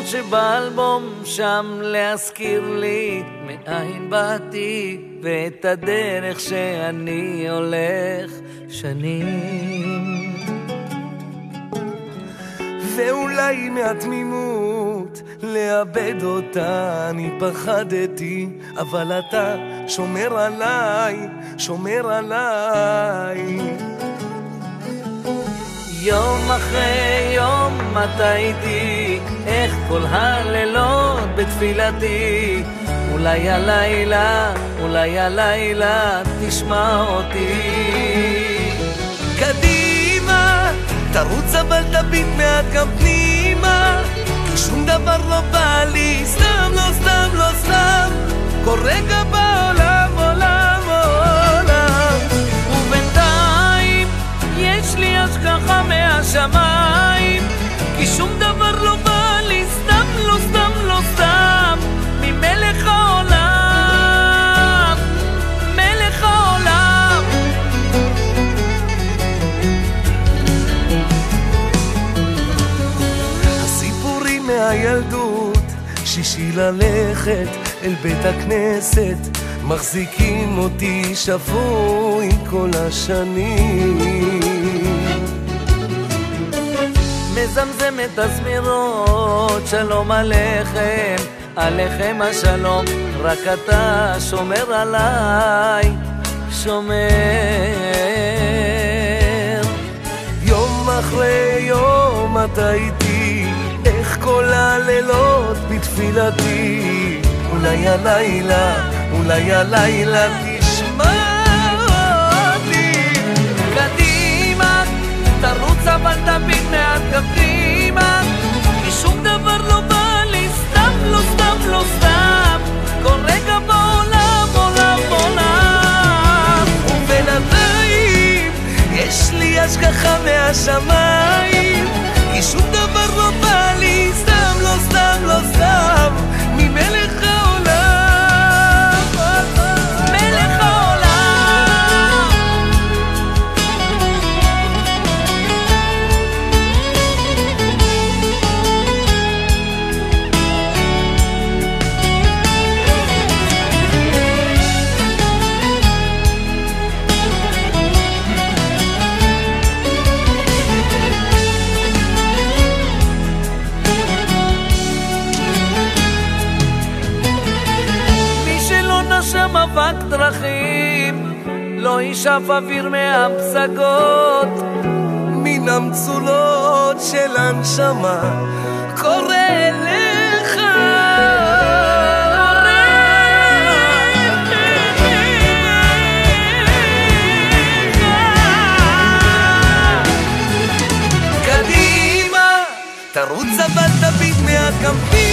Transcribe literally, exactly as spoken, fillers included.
שמות שבאלבום שם להזכיר לי מאין באתי ואת הדרך שאני הולך שנים. ואולי מהתמימות לאבד אותה אני פחדתי, אבל אתה שומר עליי, שומר עליי. יום אחרי יום אתה איתי, איך כל הלילות בתפילתי. אולי הלילה, אולי הלילה תשמע אותי. קדימה, תרוץ אבל תביט מעט גם פנימה, כי שום דבר לא בא לי, סתם לא סתם לא סתם, כל רגע בעולם עולם עולם. ובינתיים יש לי השגחה מהשמיים, כי שום דבר לא בא לי, סתם לא סתם לא סתם, ממלך העולם, מלך העולם. הסיפורים מהילדות, שישי ללכת אל בית הכנסת, מחזיקים אותי שבוי כל השנים. מזמזמת הזמירות, שלום עליכם, עליכם השלום, רק אתה שומר עליי, שומר. יום אחרי יום אתה איתי, איך כל הלילות בתפילתי. אולי הלילה, אולי הלילה תשמע אותי. קדימה, תרוץ אבל תביט מעט גם פנימה, כי שום דבר לא בא לי, סתם לא סתם לא סתם, כל רגע בעולם עולם עולם. ובינתיים יש לי השגחה מהשמיים, כי שום דבר לא בא לי, סתם לא סתם לא סתם, ממלך העולם, מלך העולם. שם אבק דרכים, לא ישאף אוויר מהפסגות, מן המצולות של הנשמה קורא לך, קדימה, תרוץ אבל תביט מעט גם פנימה.